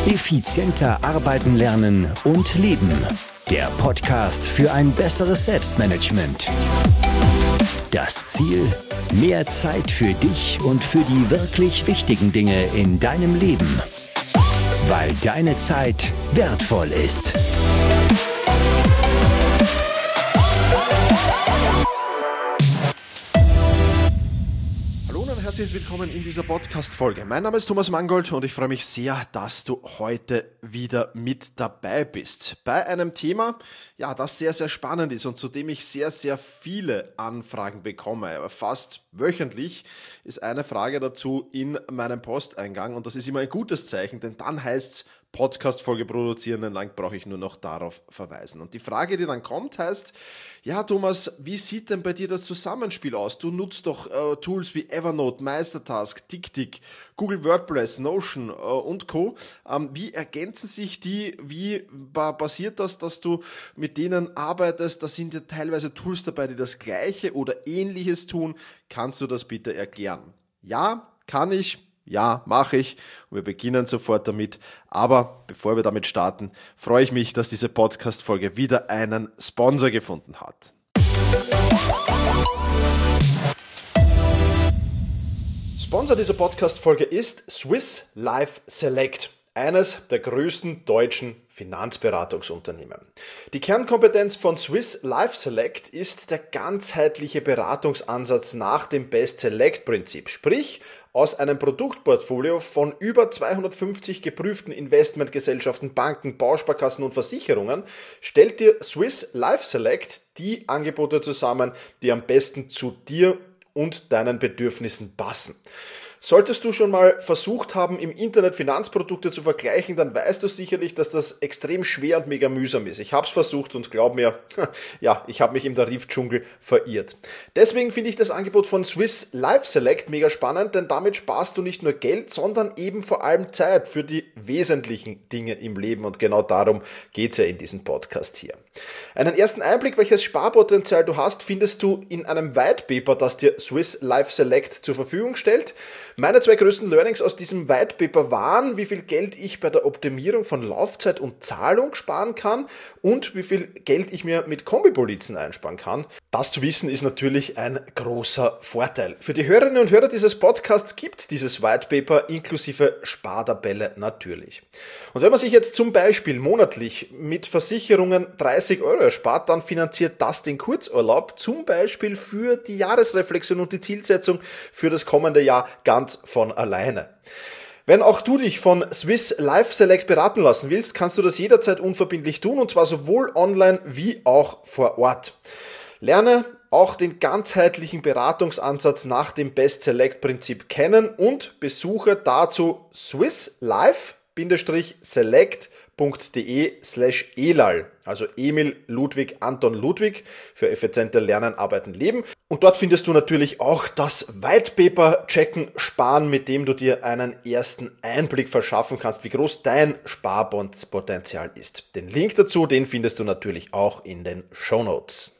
Effizienter arbeiten, lernen und leben. Der Podcast für ein besseres Selbstmanagement. Das Ziel: mehr Zeit für dich und für die wirklich wichtigen Dinge in deinem Leben. Weil deine Zeit wertvoll ist. Herzlich willkommen in dieser Podcast-Folge. Mein Name ist Thomas Mangold und ich freue mich sehr, dass du heute wieder mit dabei bist. Bei einem Thema, das sehr, sehr spannend ist und zu dem ich sehr, sehr viele Anfragen bekomme. Fast wöchentlich ist eine Frage dazu in meinem Posteingang und das ist immer ein gutes Zeichen, denn dann heißt es, Podcast-Folge produzieren, dann lang brauche ich nur noch darauf verweisen. Und die Frage, die dann kommt, heißt, ja Thomas, wie sieht denn bei dir das Zusammenspiel aus? Du nutzt doch Tools wie Evernote, Meistertask, TickTick, Google WordPress, Notion und Co. Wie ergänzen sich die? Wie passiert das, dass du mit denen arbeitest? Da sind ja teilweise Tools dabei, die das Gleiche oder Ähnliches tun. Kannst du das bitte erklären? Ja, kann ich. Ja, mache ich und wir beginnen sofort damit. Aber bevor wir damit starten, freue ich mich, dass diese Podcast-Folge wieder einen Sponsor gefunden hat. Sponsor dieser Podcast-Folge ist Swiss Life Select, eines der größten deutschen Finanzberatungsunternehmen. Die Kernkompetenz von Swiss Life Select ist der ganzheitliche Beratungsansatz nach dem Best-Select-Prinzip, sprich aus einem Produktportfolio von über 250 geprüften Investmentgesellschaften, Banken, Bausparkassen und Versicherungen stellt dir Swiss Life Select die Angebote zusammen, die am besten zu dir und deinen Bedürfnissen passen. Solltest du schon mal versucht haben, im Internet Finanzprodukte zu vergleichen, dann weißt du sicherlich, dass das extrem schwer und mega mühsam ist. Ich habe es versucht und glaub mir, ich habe mich im Tarifdschungel verirrt. Deswegen finde ich das Angebot von Swiss Life Select mega spannend, denn damit sparst du nicht nur Geld, sondern eben vor allem Zeit für die wesentlichen Dinge im Leben und genau darum geht es ja in diesem Podcast hier. Einen ersten Einblick, welches Sparpotenzial du hast, findest du in einem White Paper, das dir Swiss Life Select zur Verfügung stellt. Meine zwei größten Learnings aus diesem White Paper waren, wie viel Geld ich bei der Optimierung von Laufzeit und Zahlung sparen kann und wie viel Geld ich mir mit Kombipolizen einsparen kann. Das zu wissen ist natürlich ein großer Vorteil. Für die Hörerinnen und Hörer dieses Podcasts gibt es dieses White Paper inklusive Spartabelle natürlich. Und wenn man sich jetzt zum Beispiel monatlich mit Versicherungen 30 € erspart, dann finanziert das den Kurzurlaub, zum Beispiel für die Jahresreflexion und die Zielsetzung für das kommende Jahr ganz von alleine. Wenn auch du dich von Swiss Life Select beraten lassen willst, kannst du das jederzeit unverbindlich tun und zwar sowohl online wie auch vor Ort. Lerne auch den ganzheitlichen Beratungsansatz nach dem Best-Select-Prinzip kennen und besuche dazu swisslife-select.de/elal, also Emil Ludwig Anton Ludwig für effizienter Lernen, Arbeiten, Leben. Und dort findest du natürlich auch das White Paper Checken Sparen, mit dem du dir einen ersten Einblick verschaffen kannst, wie groß dein Sparpotenzial ist. Den Link dazu, den findest du natürlich auch in den Shownotes.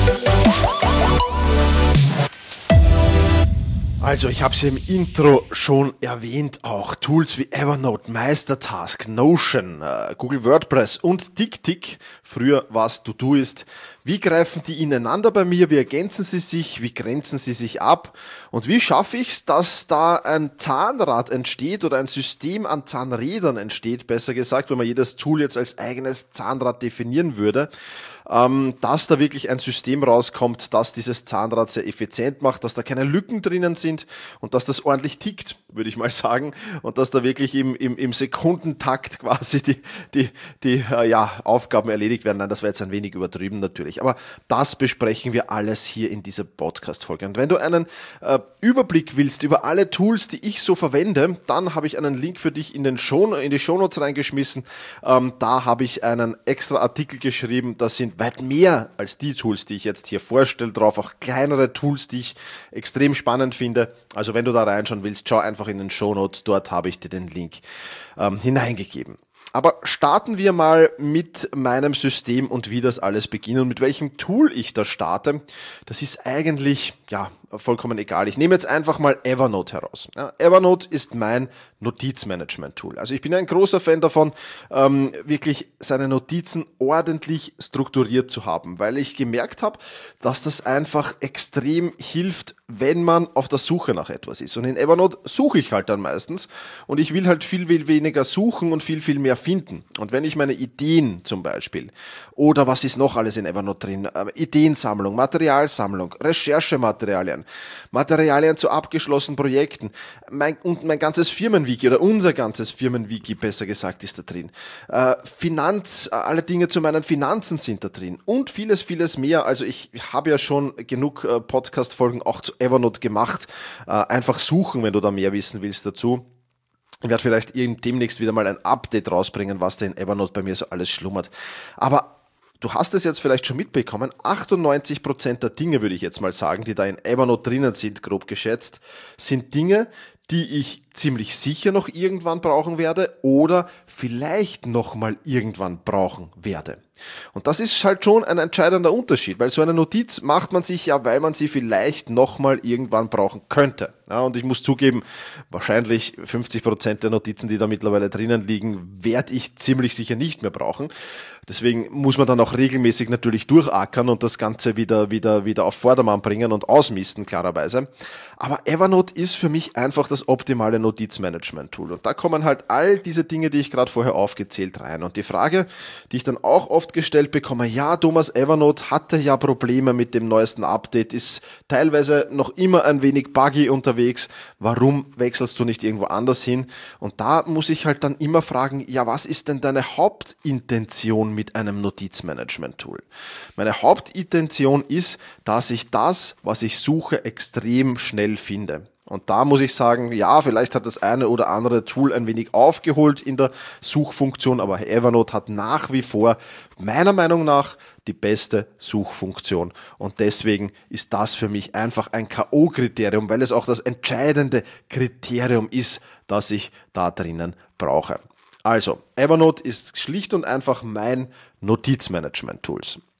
Also, ich habe es im Intro schon erwähnt, auch Tools wie Evernote, Meistertask, Notion, Google WordPress und TickTick, früher was Todoist. Wie greifen die ineinander bei mir? Wie ergänzen sie sich? Wie grenzen sie sich ab? Und wie schaffe ich es, dass da ein Zahnrad entsteht oder ein System an Zahnrädern entsteht, besser gesagt, wenn man jedes Tool jetzt als eigenes Zahnrad definieren würde, dass da wirklich ein System rauskommt, das dieses Zahnrad sehr effizient macht, dass da keine Lücken drinnen sind und dass das ordentlich tickt, würde ich mal sagen, und dass da wirklich im Sekundentakt quasi die Aufgaben erledigt werden. Nein, das wäre jetzt ein wenig übertrieben natürlich, aber das besprechen wir alles hier in dieser Podcast-Folge. Und wenn du einen Überblick willst über alle Tools, die ich so verwende, dann habe ich einen Link für dich in die Shownotes reingeschmissen. Da habe ich einen extra Artikel geschrieben, das sind weit mehr als die Tools, die ich jetzt hier vorstelle, drauf auch kleinere Tools, die ich extrem spannend finde. Also wenn du da reinschauen willst, schau einfach in den Shownotes, dort habe ich dir den Link hineingegeben. Aber starten wir mal mit meinem System und wie das alles beginnt und mit welchem Tool ich da starte. Das ist eigentlich vollkommen egal. Ich nehme jetzt einfach mal Evernote heraus. Ja, Evernote ist mein Notizmanagement-Tool. Also ich bin ein großer Fan davon, wirklich seine Notizen ordentlich strukturiert zu haben, weil ich gemerkt habe, dass das einfach extrem hilft, wenn man auf der Suche nach etwas ist. Und in Evernote suche ich halt dann meistens und ich will halt viel weniger suchen und viel mehr finden. Und wenn ich meine Ideen zum Beispiel oder was ist noch alles in Evernote drin, Ideensammlung, Materialsammlung, Recherchematerialien, Materialien zu abgeschlossenen Projekten, mein ganzes Firmenwiki oder unser ganzes Firmenwiki, besser gesagt, ist da drin. Alle Dinge zu meinen Finanzen sind da drin und vieles mehr. Also ich habe ja schon genug Podcast-Folgen auch zu Evernote gemacht. Einfach suchen, wenn du da mehr wissen willst dazu. Ich werde vielleicht demnächst wieder mal ein Update rausbringen, was da in Evernote bei mir so alles schlummert. Aber du hast es jetzt vielleicht schon mitbekommen, 98% der Dinge, würde ich jetzt mal sagen, die da in Evernote drinnen sind, grob geschätzt, sind Dinge, die ich ziemlich sicher noch irgendwann brauchen werde oder vielleicht nochmal irgendwann brauchen werde. Und das ist halt schon ein entscheidender Unterschied, weil so eine Notiz macht man sich ja, weil man sie vielleicht nochmal irgendwann brauchen könnte. Ja, und ich muss zugeben, wahrscheinlich 50% der Notizen, die da mittlerweile drinnen liegen, werde ich ziemlich sicher nicht mehr brauchen. Deswegen muss man dann auch regelmäßig natürlich durchackern und das Ganze wieder auf Vordermann bringen und ausmisten, klarerweise. Aber Evernote ist für mich einfach das optimale Notizmanagement-Tool. Und da kommen halt all diese Dinge, die ich gerade vorher aufgezählt, rein. Und die Frage, die ich dann auch oft gestellt bekomme, ja, Thomas, Evernote hatte ja Probleme mit dem neuesten Update, ist teilweise noch immer ein wenig buggy unterwegs. Warum wechselst du nicht irgendwo anders hin? Und da muss ich halt dann immer fragen, ja, was ist denn deine Hauptintention mit einem Notizmanagement-Tool? Meine Hauptintention ist, dass ich das, was ich suche, extrem schnell finde. Und da muss ich sagen, ja, vielleicht hat das eine oder andere Tool ein wenig aufgeholt in der Suchfunktion, aber Evernote hat nach wie vor meiner Meinung nach die beste Suchfunktion. Und deswegen ist das für mich einfach ein K.O.-Kriterium, weil es auch das entscheidende Kriterium ist, das ich da drinnen brauche. Also, Evernote ist schlicht und einfach mein Notizmanagement-Tool.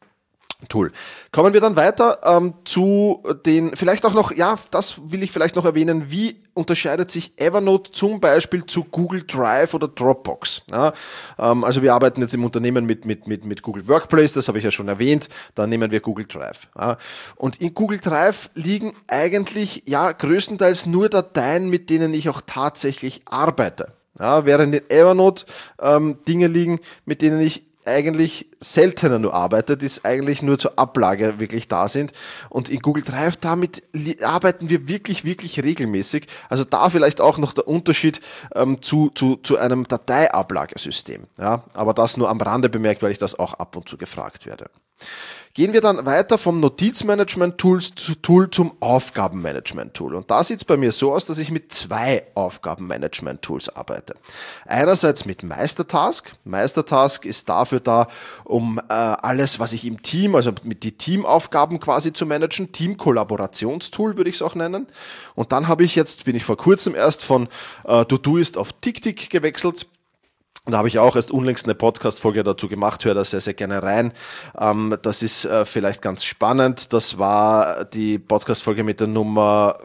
Kommen wir dann weiter zu den, vielleicht auch noch, ja, das will ich vielleicht noch erwähnen, wie unterscheidet sich Evernote zum Beispiel zu Google Drive oder Dropbox? Ja, also wir arbeiten jetzt im Unternehmen mit Google Workplace, das habe ich ja schon erwähnt, dann nehmen wir Google Drive. Ja, und in Google Drive liegen eigentlich ja größtenteils nur Dateien, mit denen ich auch tatsächlich arbeite. Ja, während in Evernote Dinge liegen, mit denen ich eigentlich seltener nur arbeitet, die eigentlich nur zur Ablage wirklich da sind. Und in Google Drive, damit arbeiten wir wirklich regelmäßig. Also da vielleicht auch noch der Unterschied zu einem Dateiablagesystem. Ja, aber das nur am Rande bemerkt, weil ich das auch ab und zu gefragt werde. Gehen wir dann weiter vom Notizmanagement-Tool zum Aufgabenmanagement-Tool. Und da sieht es bei mir so aus, dass ich mit 2 Aufgabenmanagement-Tools arbeite. Einerseits mit Meistertask. Meistertask ist dafür da, um alles, was ich im Team, also mit die Teamaufgaben quasi zu managen. Team-Kollaborationstool würde ich es auch nennen. Und dann bin ich vor kurzem erst von Todoist auf TickTick gewechselt. Und da habe ich auch erst unlängst eine Podcast-Folge dazu gemacht, höre da sehr gerne rein. Das ist vielleicht ganz spannend. Das war die Podcast-Folge mit der Nummer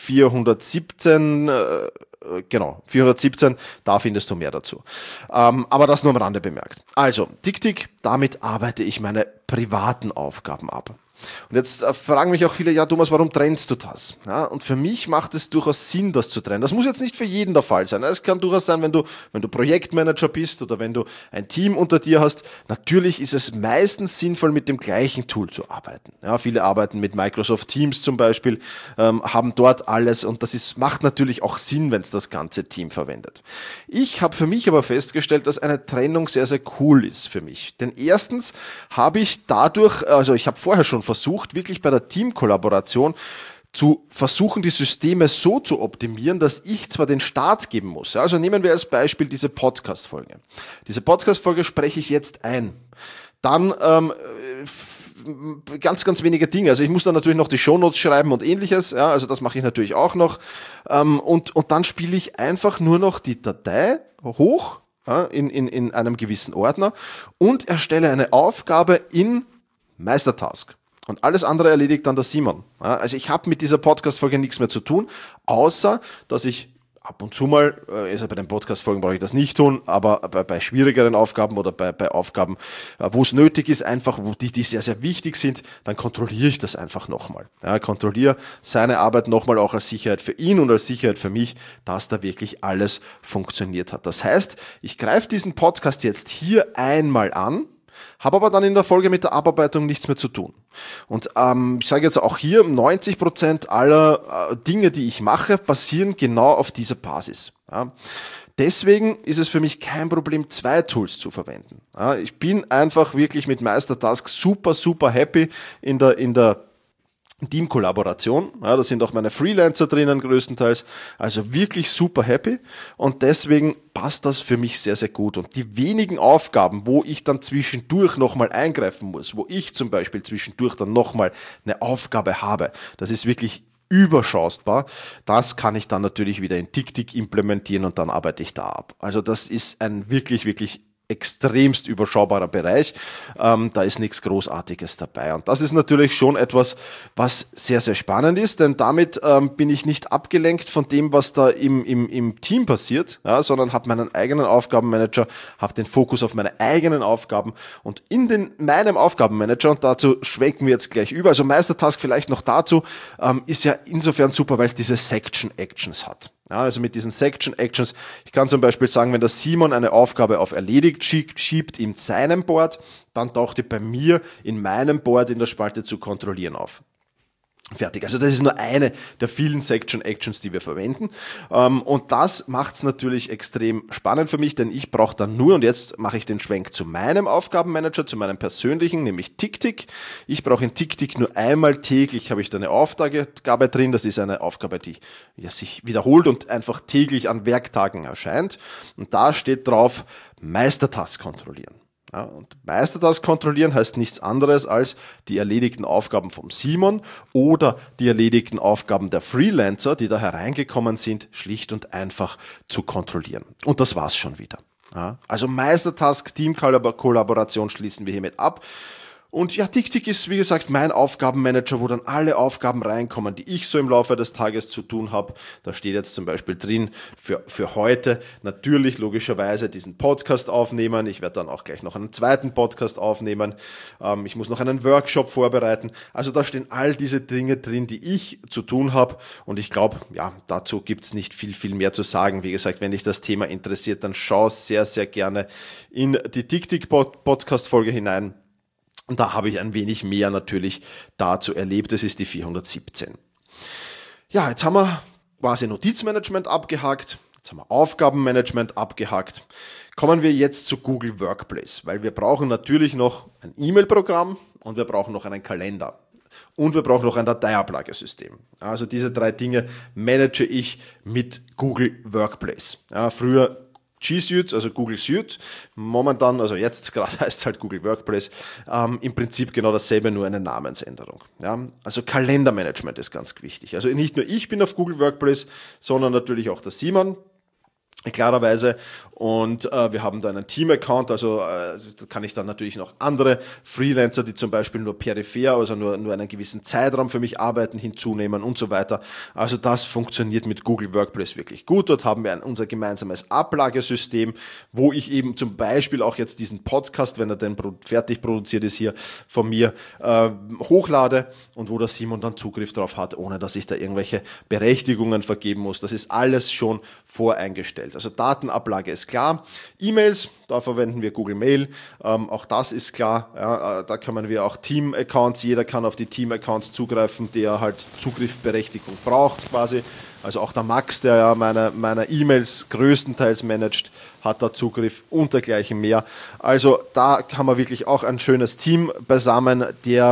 417, genau, 417, da findest du mehr dazu. Aber das nur am Rande bemerkt. Also, TickTick, damit arbeite ich meine privaten Aufgaben ab. Und jetzt fragen mich auch viele, ja Thomas, warum trennst du das? Ja, und für mich macht es durchaus Sinn, das zu trennen. Das muss jetzt nicht für jeden der Fall sein. Es kann durchaus sein, wenn du Projektmanager bist oder wenn du ein Team unter dir hast. Natürlich ist es meistens sinnvoll, mit dem gleichen Tool zu arbeiten. Ja, viele arbeiten mit Microsoft Teams zum Beispiel, haben dort alles und macht natürlich auch Sinn, wenn es das ganze Team verwendet. Ich habe für mich aber festgestellt, dass eine Trennung sehr cool ist für mich. Denn erstens habe ich dadurch, also ich habe vorher schon versucht, wirklich bei der Teamkollaboration zu versuchen, die Systeme so zu optimieren, dass ich zwar den Start geben muss. Also nehmen wir als Beispiel diese Podcast-Folge. Diese Podcast-Folge spreche ich jetzt ein. Dann ganz wenige Dinge. Also ich muss dann natürlich noch die Shownotes schreiben und ähnliches. Ja, also das mache ich natürlich auch noch. Und dann spiele ich einfach nur noch die Datei hoch in einem gewissen Ordner und erstelle eine Aufgabe in Meistertask. Und alles andere erledigt dann der Simon. Ja, also ich habe mit dieser Podcast-Folge nichts mehr zu tun, außer dass ich ab und zu mal, also bei den Podcast-Folgen brauche ich das nicht tun, aber bei schwierigeren Aufgaben oder bei Aufgaben, wo es nötig ist, einfach, die sehr, sehr wichtig sind, dann kontrolliere ich das einfach nochmal. Ja, kontrolliere seine Arbeit nochmal auch als Sicherheit für ihn und als Sicherheit für mich, dass da wirklich alles funktioniert hat. Das heißt, ich greife diesen Podcast jetzt hier einmal an, habe aber dann in der Folge mit der Abarbeitung nichts mehr zu tun. Und ich sage jetzt auch hier, 90% aller Dinge, die ich mache, basieren genau auf dieser Basis. Ja. Deswegen ist es für mich kein Problem, 2 Tools zu verwenden. Ja, ich bin einfach wirklich mit Meistertask super, super happy in der Teamkollaboration, ja, da sind auch meine Freelancer drinnen größtenteils, also wirklich super happy und deswegen passt das für mich sehr, sehr gut. Und die wenigen Aufgaben, wo ich dann zwischendurch nochmal eingreifen muss, wo ich zum Beispiel zwischendurch dann nochmal eine Aufgabe habe, das ist wirklich überschaubar, das kann ich dann natürlich wieder in TickTick implementieren und dann arbeite ich da ab. Also das ist ein wirklich, wirklich extremst überschaubarer Bereich, da ist nichts Großartiges dabei und das ist natürlich schon etwas, was sehr, sehr spannend ist, denn damit bin ich nicht abgelenkt von dem, was da im Team passiert, ja, sondern habe meinen eigenen Aufgabenmanager, habe den Fokus auf meine eigenen Aufgaben und in meinem Aufgabenmanager, und dazu schwenken wir jetzt gleich über, also Meistertask vielleicht noch dazu, ist ja insofern super, weil es diese Section Actions hat. Ja, also mit diesen Section Actions, ich kann zum Beispiel sagen, wenn der Simon eine Aufgabe auf erledigt schiebt in seinem Board, dann taucht die bei mir in meinem Board in der Spalte zu kontrollieren auf. Fertig. Also das ist nur eine der vielen Section Actions, die wir verwenden. Und das macht es natürlich extrem spannend für mich, denn ich brauche dann nur, und jetzt mache ich den Schwenk zu meinem Aufgabenmanager, zu meinem persönlichen, nämlich TickTick. Ich brauche in TickTick nur einmal täglich, habe ich da eine Aufgabe drin. Das ist eine Aufgabe, die sich wiederholt und einfach täglich an Werktagen erscheint. Und da steht drauf, Meistertask kontrollieren. Ja, und Meistertask kontrollieren heißt nichts anderes als die erledigten Aufgaben vom Simon oder die erledigten Aufgaben der Freelancer, die da hereingekommen sind, schlicht und einfach zu kontrollieren. Und das war's schon wieder. Ja, also Meistertask, Teamkollaboration schließen wir hiermit ab. Und ja, TickTick ist, wie gesagt, mein Aufgabenmanager, wo dann alle Aufgaben reinkommen, die ich so im Laufe des Tages zu tun habe. Da steht jetzt zum Beispiel drin, für heute natürlich logischerweise diesen Podcast aufnehmen. Ich werde dann auch gleich noch einen zweiten Podcast aufnehmen. Ich muss noch einen Workshop vorbereiten. Also da stehen all diese Dinge drin, die ich zu tun habe. Und ich glaube, ja, dazu gibt's nicht viel mehr zu sagen. Wie gesagt, wenn dich das Thema interessiert, dann schau sehr, sehr gerne in die TickTick-Podcast-Folge hinein. Und da habe ich ein wenig mehr natürlich dazu erlebt. Das ist die 417. Ja, jetzt haben wir quasi Notizmanagement abgehakt. Jetzt haben wir Aufgabenmanagement abgehakt. Kommen wir jetzt zu Google Workplace, weil wir brauchen natürlich noch ein E-Mail-Programm und wir brauchen noch einen Kalender. Und wir brauchen noch ein Dateiablagesystem. Also diese 3 Dinge manage ich mit Google Workplace. Ja, früher G Suite, also Google Suite, momentan, also jetzt gerade heißt es halt Google Workplace, im Prinzip genau dasselbe, nur eine Namensänderung. Ja, also Kalendermanagement ist ganz wichtig. Also nicht nur ich bin auf Google Workplace, sondern natürlich auch der Simon, klarerweise. Und wir haben da einen Team-Account, also da kann ich dann natürlich noch andere Freelancer, die zum Beispiel nur peripher, also nur einen gewissen Zeitraum für mich arbeiten, hinzunehmen und so weiter. Also das funktioniert mit Google Workplace wirklich gut. Dort haben wir unser gemeinsames Ablagesystem, wo ich eben zum Beispiel auch jetzt diesen Podcast, wenn er denn fertig produziert ist hier von mir, hochlade und wo der Simon dann Zugriff drauf hat, ohne dass ich da irgendwelche Berechtigungen vergeben muss. Das ist alles schon voreingestellt. Also Datenablage ist klar. E-Mails, da verwenden wir Google Mail. Auch das ist klar. Ja, da können wir auch Team-Accounts, jeder kann auf die Team-Accounts zugreifen, der halt Zugriffsberechtigung braucht quasi. Also auch der Max, der ja meine E-Mails größtenteils managt, hat da Zugriff und dergleichen mehr. Also da haben wir wirklich auch ein schönes Team beisammen,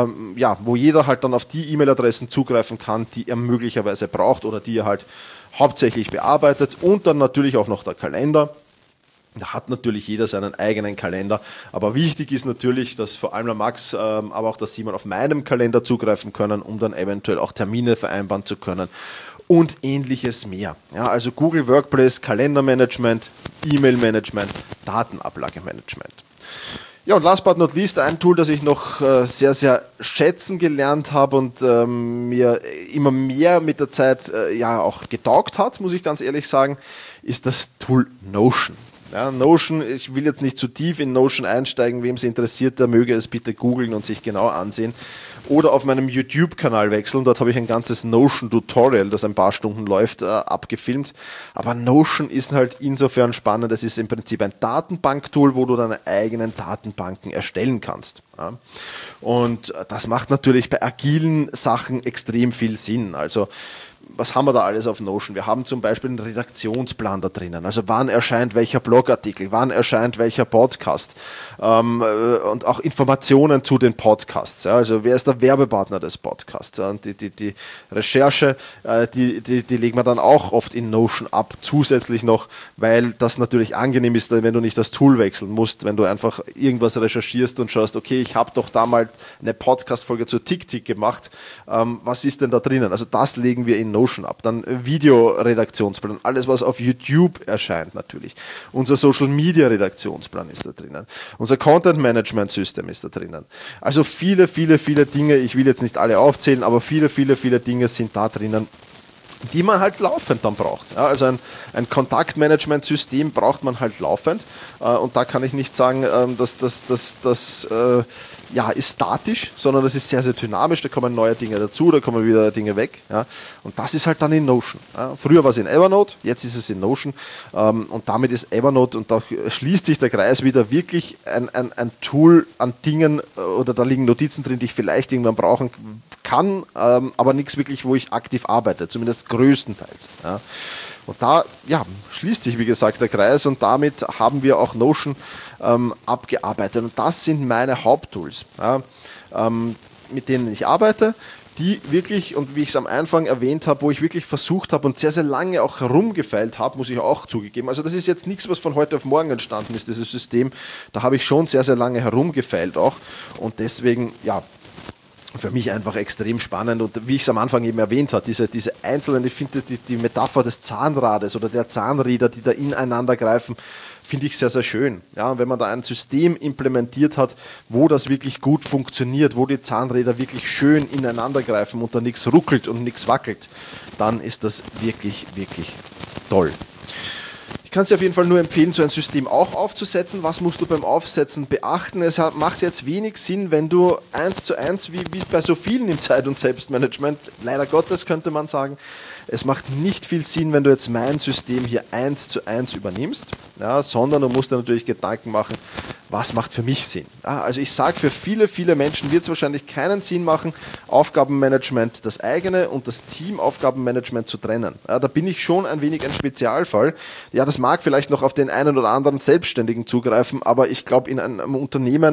wo jeder halt dann auf die E-Mail-Adressen zugreifen kann, die er möglicherweise braucht oder die er halt hauptsächlich bearbeitet, und dann natürlich auch noch der Kalender. Da hat natürlich jeder seinen eigenen Kalender, aber wichtig ist natürlich, dass vor allem der Max, aber auch der Simon auf meinem Kalender zugreifen können, um dann eventuell auch Termine vereinbaren zu können und ähnliches mehr. Ja, also Google Workplace, Kalendermanagement, E-Mail-Management, Datenablagemanagement. Ja, und last but not least ein Tool, das ich noch sehr, sehr schätzen gelernt habe und mir immer mehr mit der Zeit auch getaugt hat, muss ich ganz ehrlich sagen, ist das Tool Notion. Ja, Notion, ich will jetzt nicht zu tief in Notion einsteigen, wem es interessiert, der möge es bitte googeln und sich genau ansehen. Oder auf meinem YouTube-Kanal wechseln, dort habe ich ein ganzes Notion-Tutorial, das ein paar Stunden läuft, abgefilmt. Aber Notion ist halt insofern spannend, es ist im Prinzip ein Datenbanktool, wo du deine eigenen Datenbanken erstellen kannst. Ja. Und das macht natürlich bei agilen Sachen extrem viel Sinn. Also was haben wir da alles auf Notion? Wir haben zum Beispiel einen Redaktionsplan da drinnen. Also wann erscheint welcher Blogartikel, wann erscheint welcher Podcast und auch Informationen zu den Podcasts. Ja? Also wer ist der Werbepartner des Podcasts? Ja? Und die Recherche, die legen wir dann auch oft in Notion ab, zusätzlich noch, weil das natürlich angenehm ist, wenn du nicht das Tool wechseln musst, wenn du einfach irgendwas recherchierst und schaust, okay, ich habe doch damals eine Podcast-Folge zu TickTick gemacht, was ist denn da drinnen? Also das legen wir in Notion ab. Dann Videoredaktionsplan, alles was auf YouTube erscheint natürlich. Unser Social Media Redaktionsplan ist da drinnen. Unser Content Management System ist da drinnen. Also viele Dinge, ich will jetzt nicht alle aufzählen, aber viele Dinge sind da drinnen, die man halt laufend dann braucht. Ja, also ein Kontaktmanagement-System braucht man halt laufend und da kann ich nicht sagen, dass das ist statisch, sondern das ist sehr, sehr dynamisch, da kommen neue Dinge dazu, da kommen wieder Dinge weg. Ja, und das ist halt dann in Notion. Ja. Früher war es in Evernote, jetzt ist es in Notion und damit ist Evernote, und da schließt sich der Kreis wieder, wirklich ein Tool an Dingen, oder da liegen Notizen drin, die ich vielleicht irgendwann brauchen kann, aber nichts wirklich, wo ich aktiv arbeite, zumindest größtenteils. Ja. Und da schließt sich, wie gesagt, der Kreis, und damit haben wir auch Notion abgearbeitet. Und das sind meine Haupttools, mit denen ich arbeite, die wirklich, und wie ich es am Anfang erwähnt habe, wo ich wirklich versucht habe und sehr, sehr lange auch herumgefeilt habe, muss ich auch zugeben. Also das ist jetzt nichts, was von heute auf morgen entstanden ist, dieses System. Da habe ich schon sehr, sehr lange herumgefeilt auch. Und deswegen, für mich einfach extrem spannend, und wie ich es am Anfang eben erwähnt habe, diese einzelnen, ich finde die Metapher des Zahnrades oder der Zahnräder, die da ineinander greifen, finde ich sehr, sehr schön. Ja, und wenn man da ein System implementiert hat, wo das wirklich gut funktioniert, wo die Zahnräder wirklich schön ineinander greifen und da nichts ruckelt und nichts wackelt, dann ist das wirklich, wirklich toll. Ich kann es dir auf jeden Fall nur empfehlen, so ein System auch aufzusetzen. Was musst du beim Aufsetzen beachten? Es macht jetzt wenig Sinn, wenn du 1:1, wie bei so vielen im Zeit- und Selbstmanagement, leider Gottes könnte man sagen, es macht nicht viel Sinn, wenn du jetzt mein System hier 1:1 übernimmst, sondern du musst dir natürlich Gedanken machen, was macht für mich Sinn? Also ich sage, für viele Menschen wird es wahrscheinlich keinen Sinn machen, Aufgabenmanagement, das eigene und das Team-Aufgabenmanagement zu trennen. Da bin ich schon ein wenig ein Spezialfall. Ja, das mag vielleicht noch auf den einen oder anderen Selbstständigen zugreifen, aber ich glaube, in einem Unternehmen,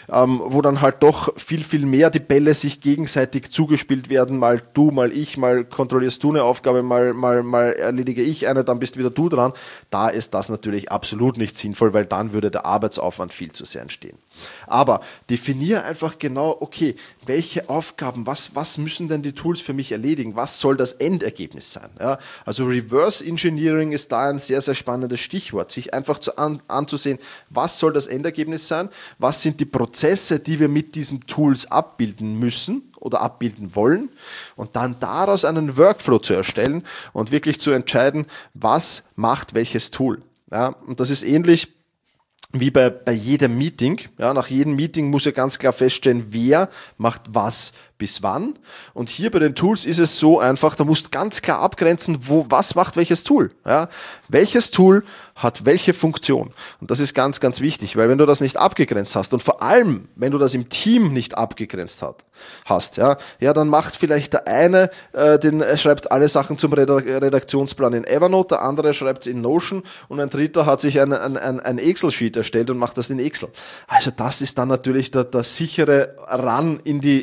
wo dann halt doch viel mehr die Bälle sich gegenseitig zugespielt werden, mal du, mal ich, mal kontrollierst du eine Aufgabe, mal erledige ich eine, dann bist wieder du dran, da ist das natürlich absolut nicht sinnvoll, weil dann würde der Arbeitsaufwand viel zu sehr entstehen. Aber definiere einfach genau, okay, welche Aufgaben, was müssen denn die Tools für mich erledigen? Was soll das Endergebnis sein? Ja, also Reverse Engineering ist da ein sehr, sehr spannendes Stichwort, sich einfach anzusehen, was soll das Endergebnis sein? Was sind die Prozesse, die wir mit diesen Tools abbilden müssen oder abbilden wollen, und dann daraus einen Workflow zu erstellen und wirklich zu entscheiden, was macht welches Tool. Ja, und das ist ähnlich wie bei jedem Meeting. Ja, nach jedem Meeting muss ja ganz klar feststellen, wer macht was bis wann. Und hier bei den Tools ist es so einfach, da musst du ganz klar abgrenzen, was macht welches Tool. Ja, welches Tool hat welche Funktion. Und das ist ganz, ganz wichtig, weil wenn du das nicht abgegrenzt hast und vor allem, wenn du das im Team nicht abgegrenzt hast, dann macht vielleicht der eine, schreibt alle Sachen zum Redaktionsplan in Evernote, der andere schreibt es in Notion und ein dritter hat sich ein Excel-Sheet erstellt und macht das in Excel. Also das ist dann natürlich der sichere Run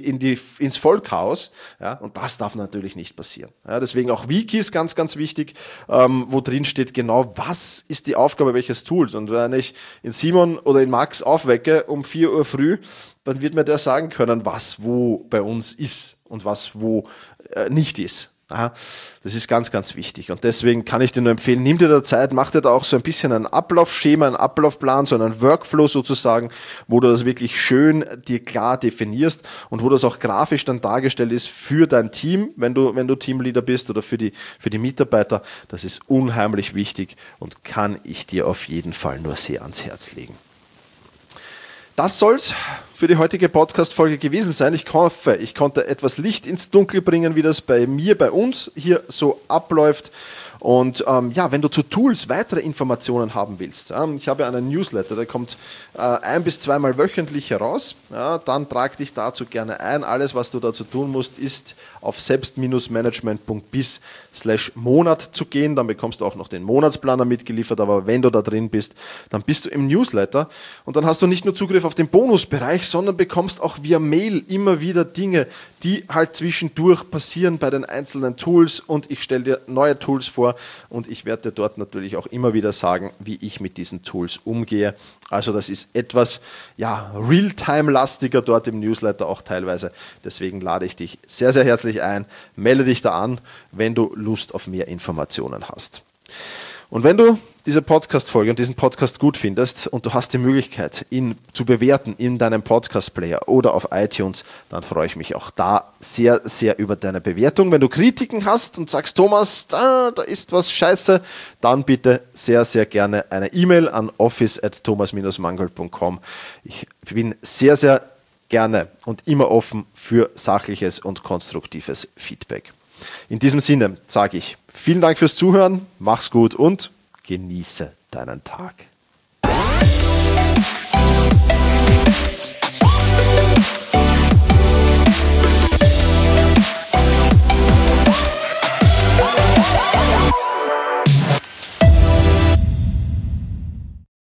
ins Vollchaos, und das darf natürlich nicht passieren. Ja, deswegen auch Wikis ganz, ganz wichtig, wo drin steht genau, was ist die Aufgabe welches Tools. Und wenn ich in Simon oder in Max aufwecke um 4 Uhr früh, dann wird mir der sagen können, was wo bei uns ist und was wo nicht ist. Aha, das ist ganz, ganz wichtig und deswegen kann ich dir nur empfehlen, nimm dir da Zeit, mach dir da auch so ein bisschen ein Ablaufschema, einen Ablaufplan, so einen Workflow sozusagen, wo du das wirklich schön dir klar definierst und wo das auch grafisch dann dargestellt ist für dein Team, wenn du Teamleader bist oder für die Mitarbeiter. Das ist unheimlich wichtig und kann ich dir auf jeden Fall nur sehr ans Herz legen. Das soll's für die heutige Podcast-Folge gewesen sein. Ich hoffe, ich konnte etwas Licht ins Dunkel bringen, wie das bei uns hier so abläuft. Und wenn du zu Tools weitere Informationen haben willst, ich habe einen Newsletter, der kommt 1- bis 2-mal wöchentlich heraus, dann trag dich dazu gerne ein. Alles, was du dazu tun musst, ist auf selbst-management.biz/Monat zu gehen, dann bekommst du auch noch den Monatsplaner mitgeliefert, aber wenn du da drin bist, dann bist du im Newsletter und dann hast du nicht nur Zugriff auf den Bonusbereich, sondern bekommst auch via Mail immer wieder Dinge, die halt zwischendurch passieren bei den einzelnen Tools und ich stelle dir neue Tools vor und ich werde dir dort natürlich auch immer wieder sagen, wie ich mit diesen Tools umgehe. Also das ist etwas Realtime-lastiger dort im Newsletter auch teilweise. Deswegen lade ich dich sehr, sehr herzlich ein. Melde dich da an, wenn du Lust auf mehr Informationen hast. Und wenn du diese Podcast-Folge und diesen Podcast gut findest und du hast die Möglichkeit, ihn zu bewerten in deinem Podcast-Player oder auf iTunes, dann freue ich mich auch da sehr, sehr über deine Bewertung. Wenn du Kritiken hast und sagst, Thomas, da ist was scheiße, dann bitte sehr, sehr gerne eine E-Mail an office@thomas-mangold.com. Ich bin sehr, sehr gerne und immer offen für sachliches und konstruktives Feedback. In diesem Sinne sage ich vielen Dank fürs Zuhören, mach's gut und genieße deinen Tag.